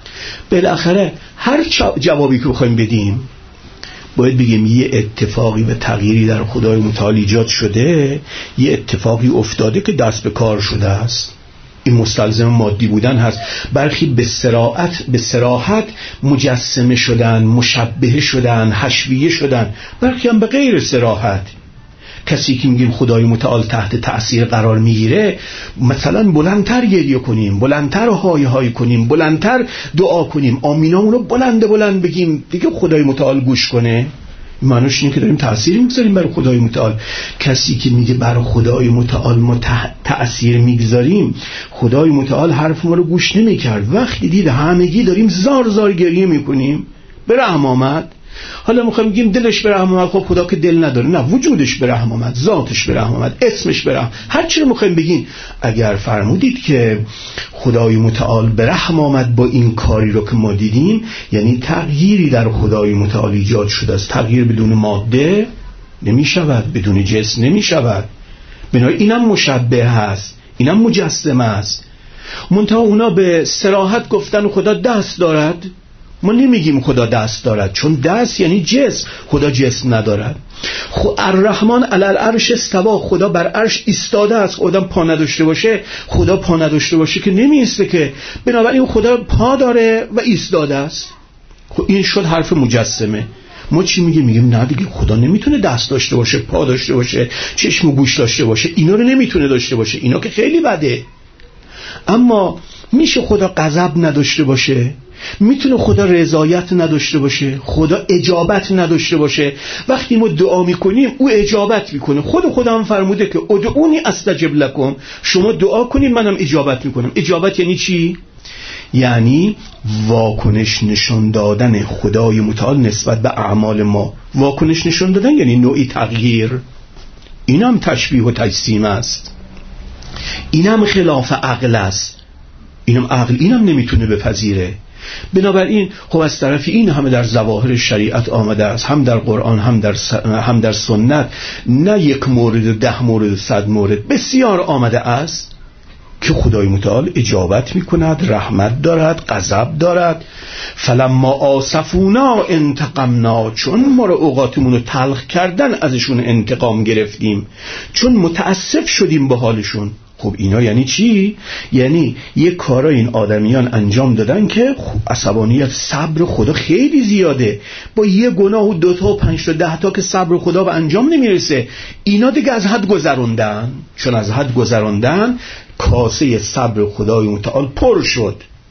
بالاخره هر جوابی که بخوایم بدیم باید بگیم یه اتفاقی و تغییری در خدای متعال ایجاد شده، یه اتفاقی افتاده که دست به کار شده است. این مستلزم مادی بودن هست. برخی به صراحت به صراحت مجسمه شدن، مشبهه شدن، حشویه شدن، برخی هم به غیر صراحت. کسی که میگیم خدای متعال تحت تأثیر قرار میگیره، مثلا بلندتر گریه کنیم، بلندتر های های کنیم، بلندتر دعا کنیم، آمینامون رو بلند بلند بگیم، دیگه خدای متعال گوش کنه. معنیش اینه که داریم تأثیر میگذاریم برای خدای متعال. کسی که میگه برای خدای متعال ما تأثیر میگذاریم، خدای متعال حرف ما رو گوش نمیکرد. وقتی دید همگی داریم زار زار گریه میکنیم، به رحم آمد. حالا میخوایم بگیم دلش به رحم آمد، خب خدا که دل نداره، نه، وجودش به رحم آمد، ذاتش به رحم آمد، اسمش به رحم، هر چی رو میخوایم بگین. اگر فرمودید که خدای متعال به رحم آمد با این کاری رو که ما دیدیم، یعنی تغییری در خدای متعال ایجاد شده است. تغییر بدون ماده نمیشود، بدون جسم نمیشود. بنابراین اینم مشبه هست، اینم مجسمه است. منتها اونا به صراحت گفتن خدا دست دارد. ما نمیگیم خدا دست دارد، چون دست یعنی جسم، خدا جسم ندارد. خب الرحمن علی العرش استوا، خدا بر عرش ایستاده است. خدا پا نداشته باشه، خدا پا نداشته باشه که نمیسته که. بنابراین خدا پا داره و ایستاده است. خب این شد حرف مجسمه. ما چی میگیم؟ میگیم نه دیگه، خدا نمیتونه دست داشته باشه، پا داشته باشه، چشم و گوش داشته باشه، اینا رو نمیتونه داشته باشه، اینا که خیلی بده. اما میشه خدا غضب نداشته باشه؟ میتونه خدا رضایت نداشته باشه؟ خدا اجابت نداشته باشه؟ وقتی ما دعا میکنیم او اجابت میکنه. خود خدا هم فرموده که ادعونی استجب لکم، شما دعا کنید منم اجابت میکنم. اجابت یعنی چی؟ یعنی واکنش نشان دادن خدای متعال نسبت به اعمال ما. واکنش نشان دادن یعنی نوعی تغییر. اینم تشبیه و تجسیم است، اینم خلاف عقل است. اینم عقل اینم نمیتونه بپذیره. بنابراین خب از طرفی این همه در ظواهر شریعت آمده است، هم در قرآن هم در س... هم در سنت، نه یک مورد، ده مورد، صد مورد، بسیار آمده است که خدای متعال اجابت میکند، رحمت دارد، غضب دارد. فلما آسفونا انتقمنا، چون ما رو اوقاتمون رو تلخ کردن ازشون انتقام گرفتیم، چون متاسف شدیم به حالشون. خب اینا یعنی چی؟ یعنی یک کارا این آدمیان انجام دادن که عصبانیت، صبر خدا خیلی زیاده. با یه گناه و دوتا و پنج تا ده تا که صبر خدا به انجام نمیرسه. اینا دیگه از حد گذروندن. چون از حد گذروندن کاسه صبر خدای متعال پر شد،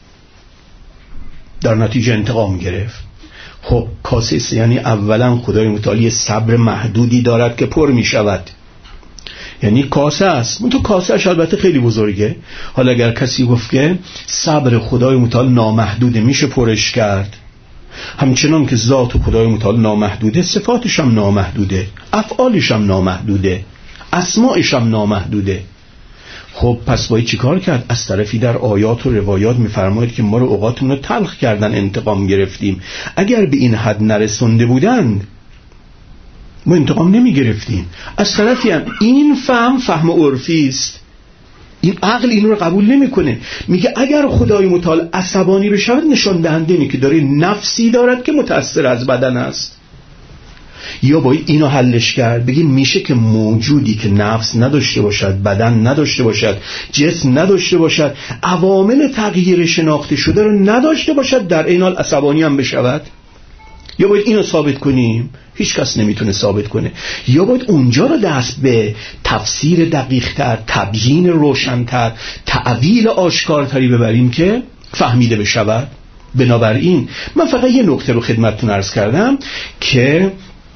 در نتیجه انتقام گرفت. خب کاسه یعنی اولا خدای متعال صبر محدودی دارد که پر می شود، یعنی کاسه است. اون تو کاسهش البته خیلی بزرگه. حالا اگر کسی گفت که صبر خدای متعال نامحدوده، میشه پرش کرد. همچنان که ذات خدای متعال نامحدوده، صفاتش هم نامحدوده، افعالش هم نامحدوده، اسماءش هم نامحدوده. خب پس باید چی کار کرد؟ از طرفی در آیات و روایات میفرماید که ما رو اوقاتمون رو تلخ کردن، انتقام گرفتیم. اگر به این حد نرسونده بودند ما انتقام نمی گرفتیم. از طرفی هم این فهم فهم عرفی است، این عقل این رو قبول نمی کنه. میگه اگر خدای متعال عصبانی بشود، نشان دهنده اینه که داره نفسی دارد که متأثر از بدن است. یا باید اینو حلش کرد، بگیم میشه که موجودی که نفس نداشته باشد، بدن نداشته باشد، جسم نداشته باشد، عوامل تغییر شناخته شده رو نداشته باشد، در این حال عصبانی هم بشود؟ یا باید اینو ثابت کنیم؟ هیچ کس نمیتونه ثابت کنه. یا باید اونجا رو دست به تفسیر دقیق‌تر، تبیین روشن‌تر، تعویل آشکارتری ببریم که فهمیده بشود. بنابراین من فقط یه نکته رو خدمتتون عرض کردم که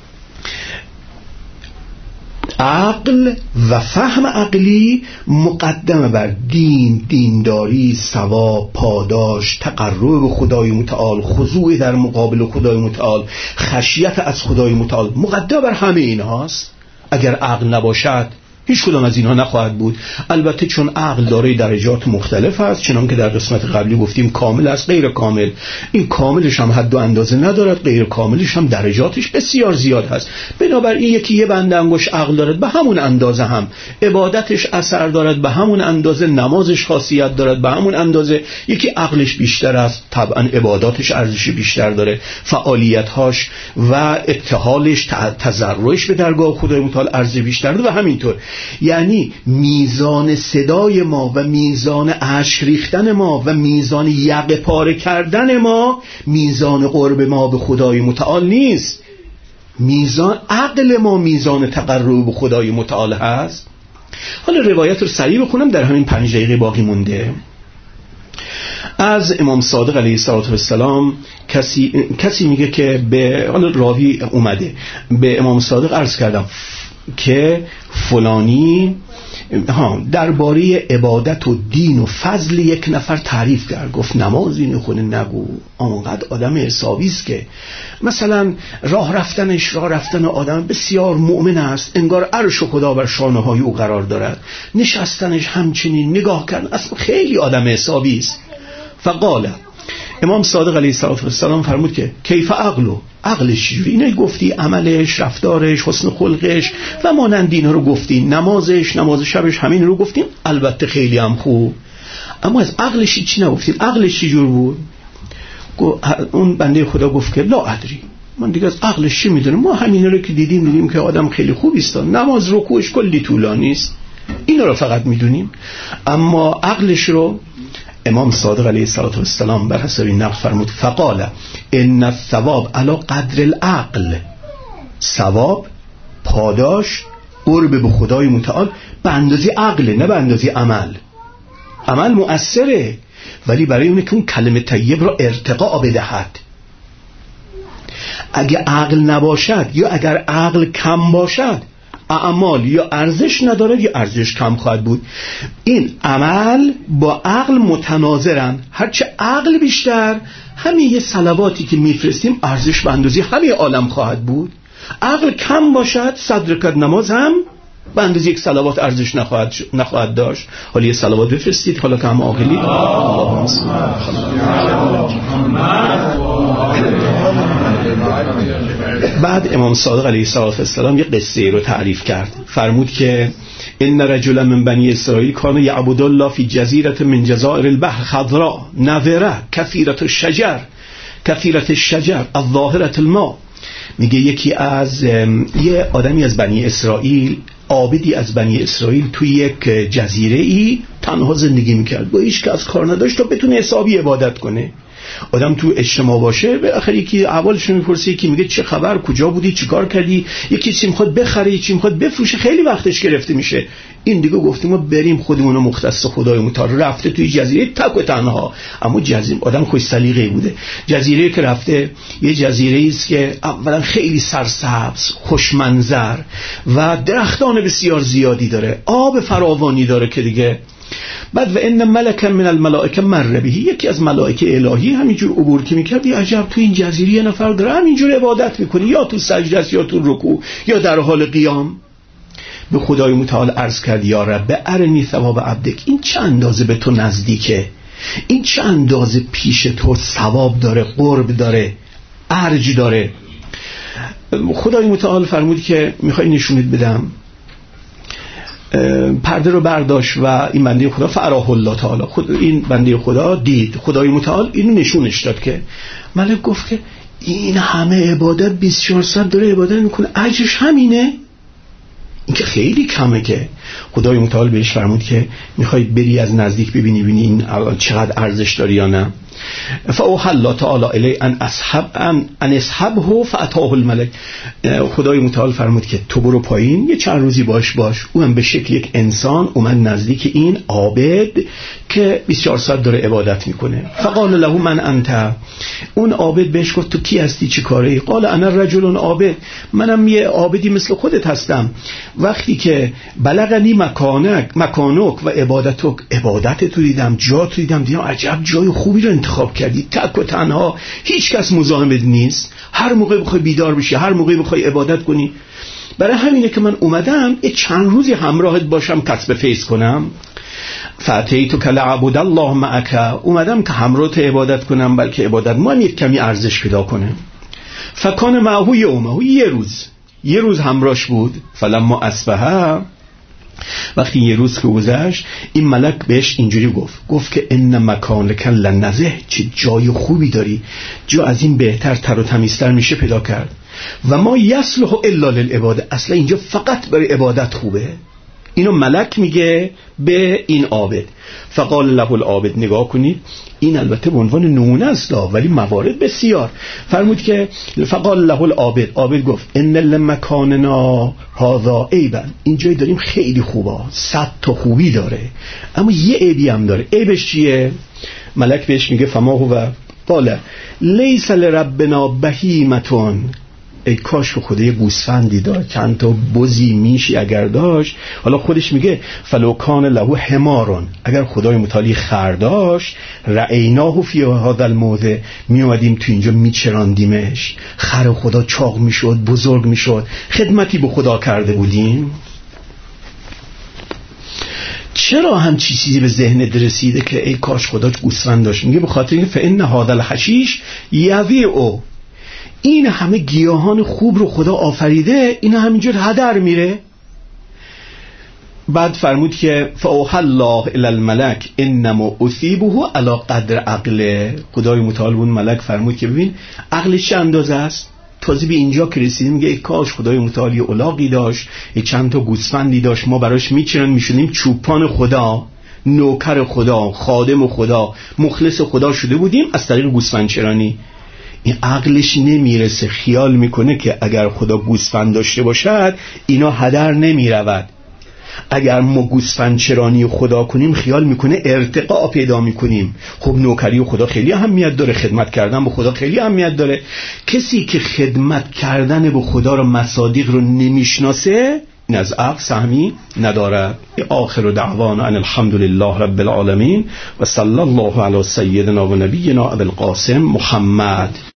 عقل و فهم عقلی مقدمه بر دین، دینداری، ثواب، پاداش، تقرب به خدای متعال، خضوع در مقابل خدای متعال، خشیت از خدای متعال، مقدمه بر همه اینهاست. اگر عقل نباشد هیچ کدام از اینها نخواهد بود. البته چون عقل دارای درجات مختلف است، چنان که در قسمت قبلی گفتیم کامل است، غیر کامل. این کاملش هم حد و اندازه ندارد، غیر کاملش هم درجاتش بسیار زیاد هست. بنابراین یکی یه بند انگشت عقل دارد، به همون اندازه هم عبادتش اثر دارد، به همون اندازه نمازش خاصیت دارد، به همون اندازه یکی عقلش بیشتر است، طبعا عباداتش ارزش بیشتر داره، فعالیت‌هاش و ابتهالش، تضرعش به درگاه خدای متعال ارزش بیشتر داره و همینطور. یعنی میزان صدای ما و میزان اشک ریختن ما و میزان یقه پاره کردن ما میزان قرب ما به خدای متعال نیست. میزان عقل ما میزان تقرب به خدای متعال هست. حالا روایت رو سریع بخونم، در همین پنج دقیقه باقی مونده. از امام صادق علیه السلام کسی کسی میگه که به حالا راوی اومده به امام صادق عرض کردم که فلانی ها درباره عبادت و دین و فضل یک نفر تعریف کرد. گفت نمازی میخونه نگو، آنقدر آدم حسابی است که مثلا راه رفتنش راه رفتن آدم بسیار مؤمن است، انگار عرش خدا بر شانه های او قرار دارد، نشستنش همچنین، نگاه کردن اصلا خیلی آدم حسابی است. فقال امام صادق علیه السلام فرمود که کیف عقلو، عقلش چجوری؟ اینه گفتی، عملش، رفتارش، حسن خلقش و مانند اینا رو گفتی، نمازش، نماز شبش، همین رو گفتیم، البته خیلی هم خوب، اما از عقلش چی نگفتیم؟ عقلش چجور بود؟ اون بنده خدا گفت که لا ادری، من دیگه از عقلش چی میدونم، ما همین رو که دیدیم دیدیم که آدم خیلی خوبی است، نماز رکوعش کلی طولانی است، اینا رو فقط میدونیم، اما عقلش رو امام صادق علیه السلام بر حسب این نقل فرمود فقال ان الثواب علی قدر العقل، ثواب، پاداش، قرب به خدای متعال به اندازه عقل، نه به اندازه عمل. عمل مؤثره ولی برای اونه که اون کلمه طیب را ارتقا بدهد. اگه عقل نباشد یا اگر عقل کم باشد، اعمال یا ارزش نداره یا ارزش کم خواهد بود. این عمل با عقل متناظرن، هرچه عقل بیشتر همین یه صلواتی که میفرستیم ارزش به اندازه همه عالم خواهد بود. عقل کم باشد، صد رکعت نماز هم به اندازه یک صلوات ارزش نخواهد نخواهد داشت. حالا یه صلوات بفرستید، حالا که هم عاقلید. اللهم صل بعد امام صادق علیه السلام یه قصه رو تعریف کرد. فرمود که ان رجلا من بنی اسرائیل کان یعبد الله فی جزیره من جزائر البحر خضراء نوره کثیره الشجر کثیره الشجر الظاهره الماء. میگه یکی از یه آدمی از بنی اسرائیل، عابدی از بنی اسرائیل توی یک جزیره ای تنها زندگی میکرد، با هیچ کس کار نداشت تا بتونه حسابی عبادت کنه. آدم تو اجتماع باشه به آخر یکی احوالش رو میپرسه، یکی میگه چه خبر، کجا بودی، چی کار کردی، یکی چی میخواد بخره، چی میخواد بفروشه، خیلی وقتش گرفته میشه. این دیگه گفتیم ما بریم خودمون رو مختص خدای متعال. رفته توی جزیره تک و تنها، اما جزیره آدم خوش سلیقه بوده. جزیره که رفته یه جزیره است که اولا خیلی سرسبز، خوش منظر و درختان بسیار زیادی داره، آب فراوانی داره که دیگه بعد و ان ملکا من الملائکه مر به، یکی از ملائکه الهی همینجور عبور که میکرد، یه عجب تو این جزیره یه نفر داره همینجور عبادت میکنه، یا تو سجده است یا تو رکوع یا در حال قیام. به خدای متعال عرض کرد یا رب ارنی ثواب عبدک، این چه اندازه به تو نزدیکه، این چه اندازه پیش تو ثواب داره، قرب داره، ارج داره. خدای متعال فرمود که میخوای نشونت بدم. پرده رو برداشت و این بنده خدا فراه الله تعالی، خود این بنده خدا دید، خدای متعال اینو نشونش داد که ملک گفت که این همه عبادت بیست و چهار ساعت داره عبادت میکنه، اجرش همینه؟ این که خیلی کمه. که خدای متعال بهش فرمود که میخوای بری از نزدیک ببینی ببینی این چقدر ارزش داره یا نه. فاوحى الله تعالی الی ان اصحب ان ان اصحبه فاتاه الملک. خدای متعال فرمود که تو برو پایین یه چند روزی باش باش. او هم به شکل یک انسان اومد نزدیک این عابد که بیست و چهار ساعت داره عبادت میکنه. فقال له من انت. اون عابد بهش گفت تو کی هستی، چی کاره ای؟ قال انا رجل عابد، منم یه عابدی مثل خودت هستم. وقتی که بلغنی مکانک مکانک و عبادتک، عبادت تو دیدم، جا تو دیدم، دیدم عجب جای خوبی رو انتخاب کردی، تک و تنها، هیچ کس مزاحمت نیست، هر موقع بخوای بیدار بشی، هر موقع بخوای عبادت کنی. برای همینه که من اومدم یه چند روزی همراهت باشم، کسب فیض کنم. فاتیتو که لعبد الله معک، اومدم که همراهت عبادت کنم، بلکه عبادت ما هم یک کمی ارزش پیدا کنه. فکان معه یومه، یه روز یه روز همراهش بود. فلما اصبح، وقتی یه روز که گذشت، این ملک بهش اینجوری گفت گفت که ان مکانک لنزه، چه جای خوبی داری، جا از این بهتر، تر و تمیزتر میشه پیدا کرد. و ما یصلح الا للعباده، اصلا اینجا فقط برای عبادت خوبه. اینو ملک میگه به این عابد. فقال له العابد، نگاه کنید این البته به عنوان نمونه است ولی موارد بسیار. فرمود که فقال له العابد، عابد گفت ان لمکاننا هذا عیبا، این جایی داریم خیلی خوبه، صد تا خوبی داره، اما یه عیبی هم داره. عیبش چیه؟ ملک بهش میگه فما هو؟ قال لیس لربنا بهیمتون، ای کاش که خدای گوسفندی داشت، چند تا بزی میشی اگر داشت. حالا خودش میگه فلو کان له حمارون، اگر خدای متعالی خر داشت، رعیناه فی هذا الموضع، می اومدیم تو اینجا میچراندیمش، خر خدا چاق میشد، بزرگ میشد، خدمتی به خدا کرده بودیم. چرا همچی چیزی به ذهنت رسیده که ای کاش خدا گوسفند داشت؟ میگه به خاطر اینکه فإن هذا الحشیش یضیع، این همه گیاهان خوب رو خدا آفریده، این همینجور هدر میره. بعد فرمود که فاوحى الله الی الملک انما اصیبه علی قدر عقله. خدای متعال اون ملک فرمود که ببین عقلش چه اندازه است. تازه به اینجا که رسیدیم میگه ای کاش خدای متعال یه الاغی داشت، یه چند تا گوسفندی داشت، ما براش میچرن میشدیم چوپان خدا، نوکر خدا، خادم خدا، مخلص خدا شده بودیم از طریق گوسفند چرانی. این عقلش نمیرسه، خیال میکنه که اگر خدا گوسفند داشته باشد اینا هدر نمیرود. اگر ما گوسفند چرانی خدا کنیم خیال میکنه ارتقا پیدا میکنیم. خب نوکری خدا خیلی اهمیت داره، خدمت کردن به خدا خیلی اهمیت داره. کسی که خدمت کردن به خدا رو مصادیق رو نمیشناسه این از عقل سهمی ندارد. آخر دعوانا ان الحمد لله رب العالمین و صلی الله علی سیدنا و نبینا ابی القاسم محمد.